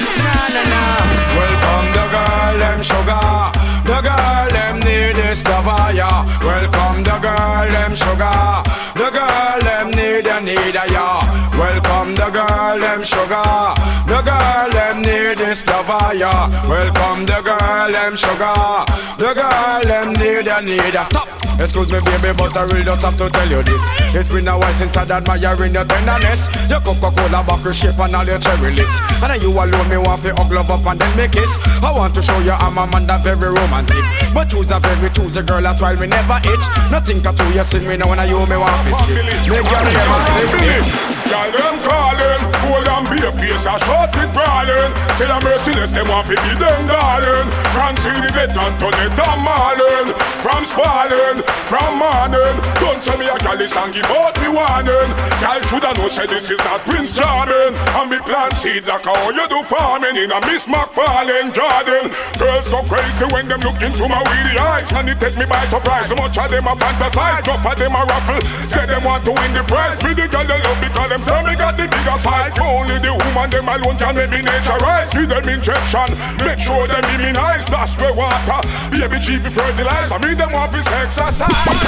V: Welcome the girl, them sugar. The girl, them need this fire. Welcome the girl, them sugar. The girl, them need a need a ya. Welcome the girl, them sugar. The girl, them need this fire. Welcome the girl, them sugar. The girl, them need a need a stop. Excuse me baby, but I really just have to tell you this. It's been a while since I'd admiring your tenderness. Your Coca-Cola bottle shape and all your cherry lips. And then you alone me want to hug love up and then make kiss. I want to show you I'm a man that very romantic. But choose a very choose a girl that's why me never itch. Nothing can do you sing me now when I you me want to strip. Make girl never sing this.
W: Girl them calling, hold on be a face a short it brawling. Say the merciless them want to be them darling. From see the get and turn it and marling. From spalling, from morning. Don't tell me a girl is and give out me warning. Girl should have know say this is not Prince Jordan. And me plant seeds like how you do farming in a Miss McFarlane Jordan. Girls go crazy when them look into my weedy eyes. And it take me by surprise. So much of them a fantasize, enough of them a raffle. Say them want to win the prize. Me the girl they love because them say me got the bigger size. Only the woman them alone can make me nature rise. Give them injection, make sure them immunize. That's where water, baby chief fertilize. I mean them want to exercise.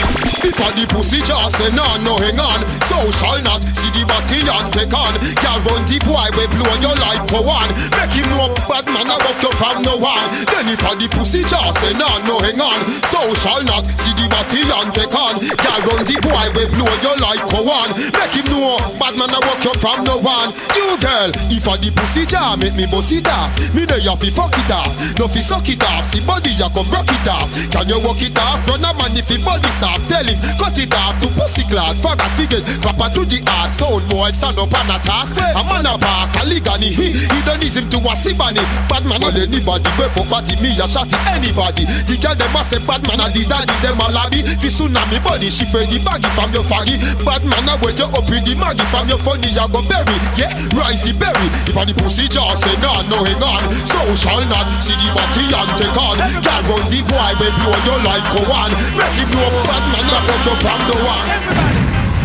L: If a the pussy just say no, no hang on. So shall not see the body and take on. Girl run the boy we blow your life for one. Make him know bad man I rock you from no one. Then if a the pussy just say no, no hang on. So shall not see the body and take on. Girl run the boy we blow your life for one. Make him know bad man I rock you from no one. You girl, if a the pussy jar make me bust it off. Me know you fi fuck it off, no fi suck it off. See body you come rock it off. Can you walk it off? Run a man if he body soft. Tell him cut it off to pussy clad. Faggot figure, clap to the heart. Sound boy stand up and attack. A man a bark, a ligani. He, he don't need him to a sibani. Bad man on anybody, go for party. Me a shot it anybody. The girl them a say bad man a the daddy. Them a lobby. Fi tsunami body, she fed the baggy from your faggy. Bad man a wait you up with the maggie from your funny. You go bury, yeah, rise the berry. If a the pussy just say no, no hang on. So shall not see the body and take on. Girl run the boy, we blow your life go on. Make him know bad man a fuck you from the one.
F: Everybody,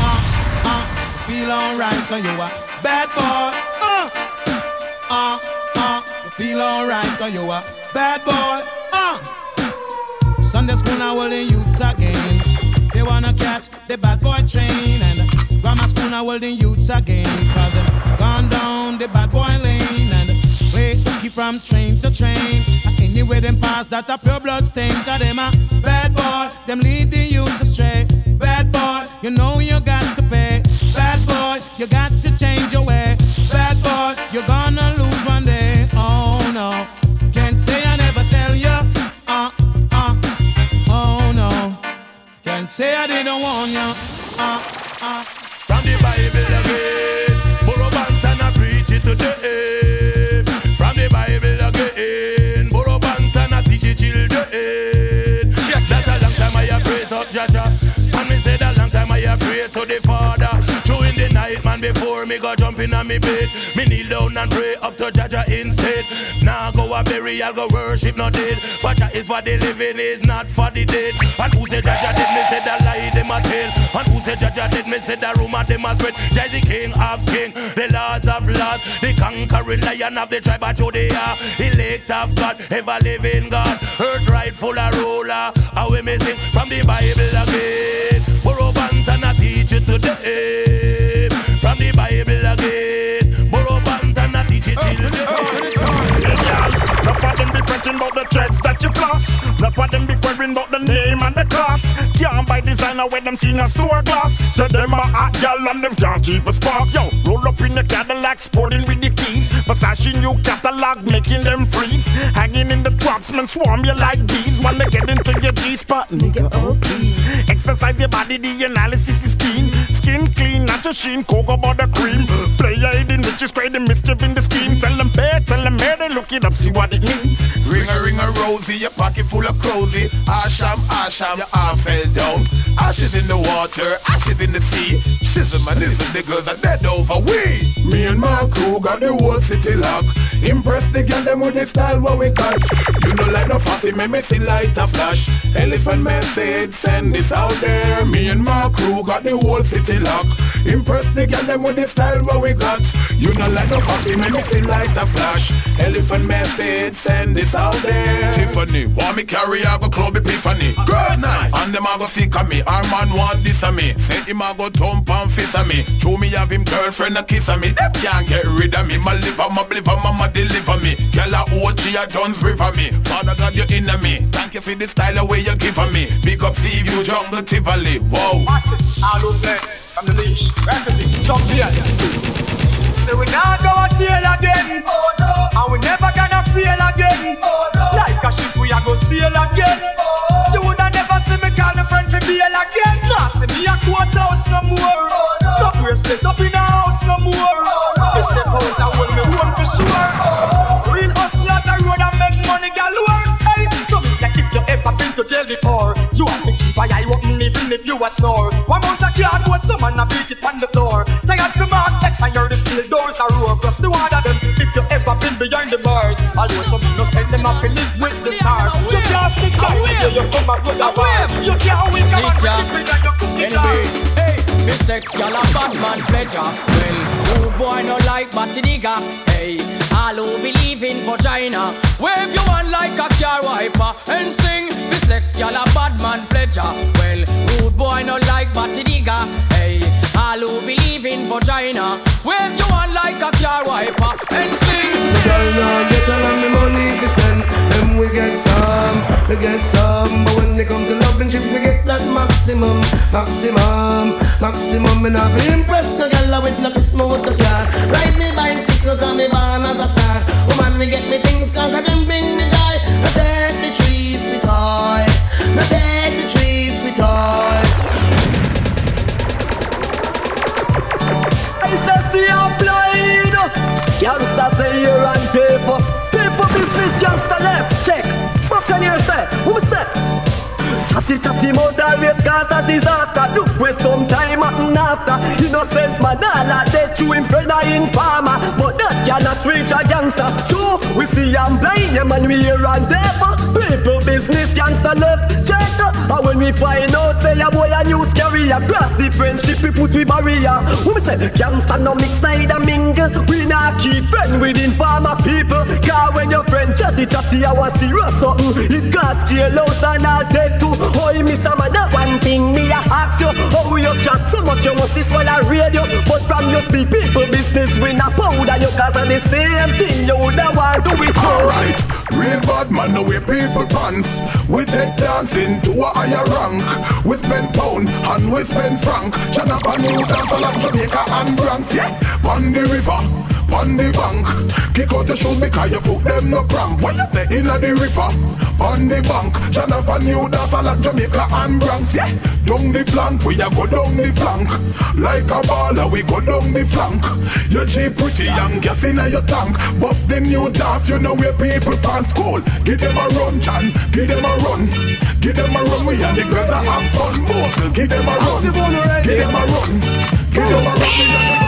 F: uh, uh, feel alright cause you a bad boy. Uh, uh, uh, you feel alright cause you a bad boy. Uh, Sunday school now holding youths again. They wanna catch the bad boy train. And grammar school now holding youths again. Cause they gone down the bad boy lane. And play hooky from train to train. Anyway them pass that a pure blood stain. Cause them a bad boy, them lead the youths astray. Bad boy, you know you got to pay. Bad boy, you got to change your way. Bad boy, you're gonna lose one day. Oh no, can't say I never tell you. Uh, uh, oh no, can't say I didn't warn you. Uh, uh.
W: From the Bible
G: pray to the Father. True in the night, man, before me go jump in on me bed. Me kneel down and pray up to Jaja instead. Now go a bury, I'll go worship not dead. For Jah is for the living, is not for the dead. And who say Jaja did me say that lie them a tell. And who say Jaja did me say that rumor them a spread. Jah is the King of King, the Lords of Lords, the conquering Lion of the tribe of Judea, elect of God, ever living God, earth rightful a ruler. How we me sing from the Bible again. Borrow pants and I teach it today. From the Bible again. Borrow pants and I teach it today.
W: Enough of them be fretting about the threads that you floss. Enough of them be querying about the name and the class. Can't buy designer when them seen a store glass. So them a hot gal and them can't keep a spark. Yo, roll up in the Cadillac, sporting with the keys. Versace new catalog, making them freeze. Hanging in the drops, man, swarm you like bees. Wanna get into your G-spot, nigga, oh please. Exercise your body, the analysis is keen. Skin clean, not your sheen, cocoa butter cream. Player hidden, which is the mischief in the scheme. Tell them pay, tell them hey, they look it up, see what it means.
H: Ring a ring a rosy, your pocket full of clothes. Asham, asham, your arm fell down. Ashes in the water, ashes in the sea. Shizzle man, listen, the girls are dead over we.
K: Me and my crew got the whole city lock. Impress the girl them with the style what we got.
H: You know like no fussy, make me see light a flash. Elephant message, send this out there.
K: Me and my crew got the whole city lock. Impress the girl them with the style what we got.
H: You know like no fussy, make me see light a flash. Elephant message, send this out there.
K: Tiffany, want me carry I go club Epiphany.
H: Girl night,
K: and them a go sick of me. Our man want this of me. Say him a go thump and fist of me. Show me have him girlfriend a kiss of me. Them can't get rid of me. My liver, my liver, mama deliver me. Girl a old she a done river me. Father God you in me. Thank you for the style of way you give of me. Big up Steve, you jungle Tivoli. Whoa.
M: All of them from the leash. Everything jump here. So we now go a tail again. Oh no. And we never gonna fail again. Oh no. Like a ship we a go sail again. Oh. You woulda never see me call the French bail again. Nah, see me a quote house no more. Oh no. No we set up in a house no more. Oh no. We step out and hold me home for sure. Oh. Real hustlers a road and make money galore. Hey, so me say if you ever been to jail before, you have to keep a eye open even if you a snore. One month a cardboard, someone a beat it on the floor. Tired to mark X and you're the steel doors are roar. Plus the one of them, if you ever been behind the bars, although some innocent them have to live with the stars. You can't sit down until you come back with a bar. You can't win come and keep it and you cook it down.
O: Hey, me sex y'all a bad man pleasure. Well, rude boy no like batty nigga. Hey, all who believe in vagina, wave your one like a car wiper and sing. Me sex y'all a bad man pleasure. Well, rude boy no like batty nigga. Hey, all who believe in vagina, wave your one like a car wiper and sing.
F: The girl now get all of me money to spend. Then we get some, we get some. But when they come to loving shit, we get that maximum, maximum, maximum. And I've impressed the girl with no smooth the car. Ride me bicycle, cause me born as a star. Woman, we get me things cause I didn't bring me joy. Now take the trees, we toy. Now take the trees, we toy.
M: I said see I'm blind. Youngster say you're on tape. People business, youngster left. Check. What can you say? Who say? Chatty chatty motor race cause a disaster. Do waste some time happen after. Innocent man all a dead to him friend a informer. But that cannot reach a gangster. Sure, we see I'm blind, yeah man we here and there. People business gangster left. Check. And when we find out say a boy a news carrier, cross the friendship we put we barrier. Who me say gangster no mix neither mingle. We not keep friend with informer people. Cause when your friend chatty chatty I was serious something. It got jail out and all dead too. Oh, Mister Man, that one thing me a ask you. Oh, you chat so much you must swallow a radio. But from your speak people business we not powder you. Cause of the same thing you woulda want to it.
K: Alright, real bad man know we people pants. We take dancing to a higher rank. We spend pound and we spend franc. Shut up and you dance all of Jamaica and Bronx. Yeah, on the river,
H: on the bank. Kick out your shoes because your foot them no cramp. When you play in the river, on the bank. Jonathan, New Daffalak, Jamaica and Bronx. Yeah, down the flank, we a go down the flank. Like a baller, we go down the flank. You cheap pretty young, gas in your tank. Bust the New Daff, you know where people pants cool. Give them a run, John, give them a run. Give them a run, we and the girls that have fun. Both, give them a run, give them a run. Give them a run, we and the girls.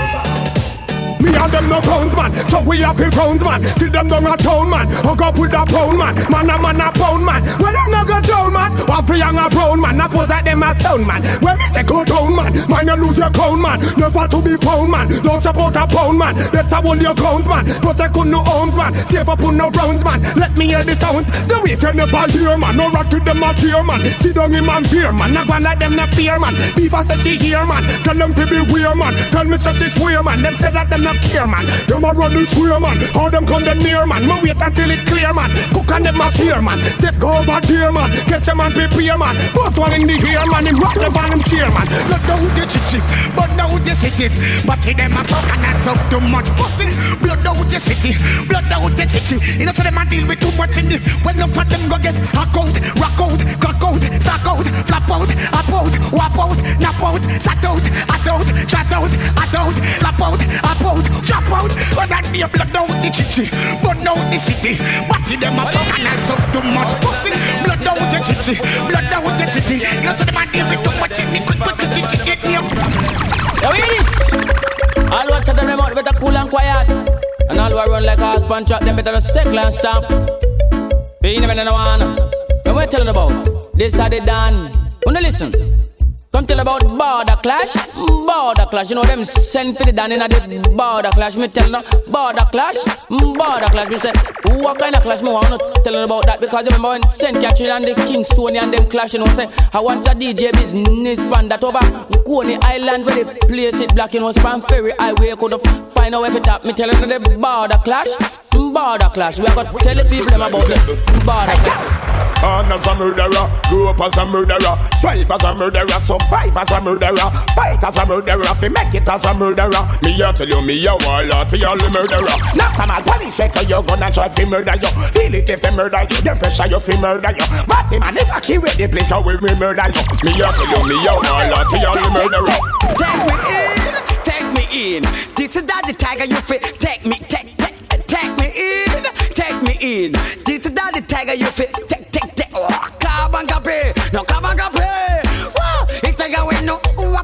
W: Me and them no pounds man, so we happy pounds man. See them down a town man, hook up with a pound man. Man a man a pound man, when them no go down man. One for young a brown man, I pose like them a sound man. When me say go down man, man you lose your count man. Never to be found man, don't support a pound man. Better hold your counts man, protect on no owns man. Save up on no rounds man, let me hear the sounds. So we turn up all here man, no rock to them a cheer man. See down him and beer man, not one like them no fear man. Beef a say she here man, tell them to be weird man. Tell me such is weird man, them say that them no care man. Them a run the square man, all them come them near man. Me wait until it clear man, cook and them a cheer man. Step go over there man, catch a man prepare man. Boss one in the ear man, him rock the van him cheer man.
P: Blood out the chichi, but now the city. But see them a talk and that's up too much pussy. Blood out the city, blood out the chichi. You know so them a deal with too much in it. When no for them go get hack out, rock out, crack out, stack out, flap out, up out, wap out, nap out, sat out, at out, shut out, at out, flap out, up out, drop out. But that be a blood out the chichi, but now the city. But see them a talk and that's up too much pussy. Blood out the chichi, blood out the city. You know so them a deal with too much in it. Quick, quick, quick, quick, get me up.
U: Now hear this. All watch at the remote better cool and quiet. And all who run like a horse punch track, them better settle and stop. Be never know one. And we're telling about this how they done. Wanna listen? Come tell about border clash, border clash. You know them send for the down in the border clash. Me tell them border clash, border clash. Me say what kind of clash? Me want to tell them about that because you remember when Saint Catherine and the Kingstonian and them clash. You know say I want a D J business band that over Coney Island where they place it black. You know Span Ferry Highway could find out where it up. Me tell them the border clash, border clash. We are gonna tell the people them about the border clash.
W: Born as a murderer, grew up as a murderer, strive as a murderer, survive as a murderer, fight as a murderer, fi make it as a murderer. Me here tell you, me a warlord, fi all the murderer. Not a man police checker, you gonna try fi murder you. Feel it if they murder you, the pressure you fi murder you. But him a never carry the place how we we murder you. Me here tell you, me a warlord, fi all the murderer.
Q: Take me in, take me in. This is that the tiger you fi take me, take, take, take me in, take me in. This is that the tiger you fi take, take. Oh, carbon copy, no carbon copy. Wow, it's like a win, no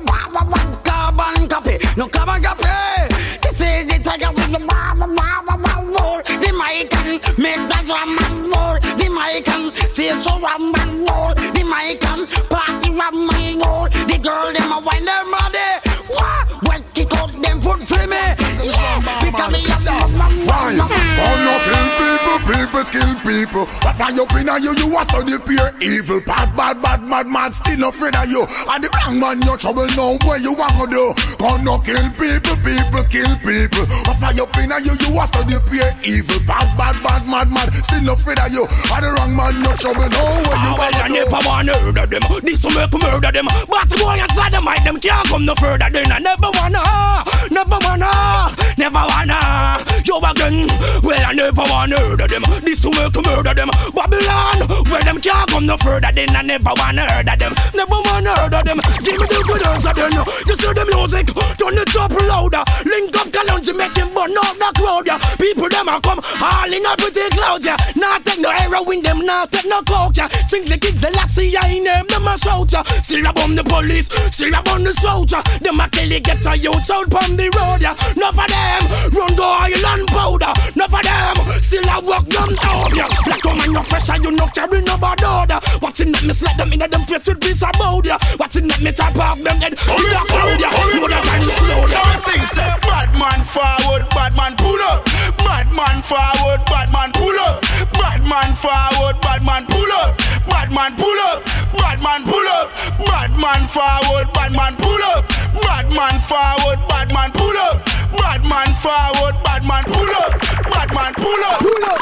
Q: carbon copy, no carbon copy. This is the tiger with the roll. The mic can make that ram and roll. The mic can say so ram and roll. The mic can party ram and roll. The girl them a wine their body. Wow, well kick out them foot for me. Yeah, because they have
H: why? Oh no, kill people, people kill people. What for you in you? You are study pure evil. Bad, bad, bad, mad, mad, still no afraid of you. And the wrong man, you trouble now. What you want to do? Come no kill people, people kill people. What for you in you? You are study pure evil. Bad, bad, bad, mad, mad, still no afraid of you. And the wrong man, you trouble now. What you want to do?
N: I never wanna murder them. This will make murder them. But the boy inside the mind, them can't come no further. Then I never wanna, never wanna, never wanna. You again, well I never wanna murder them. This will make murder them. Babylon, where them can't come no further. Then I never wanna murder them. Never wanna murder them. Give me the good answer then. You see the music, turn it up louder. Link up Kalonji, make him burn out the crowd. Yeah. People them a come all in a pretty clouds. Yeah. Not take no heroin, them not take no coke. Yeah. Think the kids the lassie, I name them a shout. Yeah. Still a bomb the police, still a bomb the soldier. Them a kill it, get a youth out from the road. Yeah. None of them run go oil and powder. None of them still a walk them down. Yeah. Black woman no fresh and you no carry no bad order. What's in that me slap them in them face with piece of board. Yeah. What's in that me tap off them head. Hold up, hold up, hold up and slow down.
G: So we sing say bad man forward, bad man pull up. Bad man forward, bad man pull up. Bad man forward, bad man pull up. Bad man pull up. Bad man pull up. Bad man forward, bad man pull up. Bad man forward, bad man pull up. Bad man forward, bad man pull up. Bad man pull up. Pull up.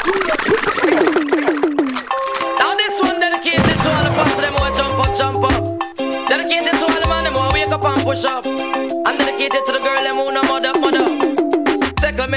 U: Now this one dedicated to all the boss them who jump up, jump up. Dedicated to all the man them who wake up and push up. And dedicated to the girl them who no mother, mother. Second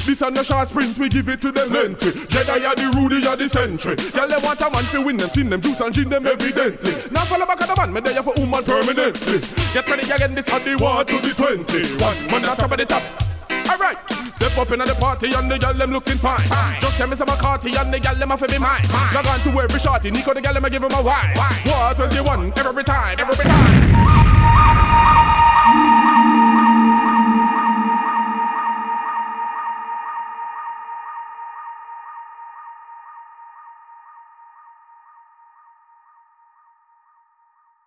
R: This on the short sprint, we give it to them lengthy. Jedi are the Rudy are the century. Y'all they want a man to win them, seen them juice and gin them evidently. Now follow back at the man, me there for woman permanently. Get ready again, this on the one to the twenty. One man on top of the top. Alright, step up in the party and the gal them looking fine. fine. Just tell me some McCarthy and the gal them off of me mine. Log on to every shorty, Nico the gal them I give him a wine. War twenty-one every time, every time.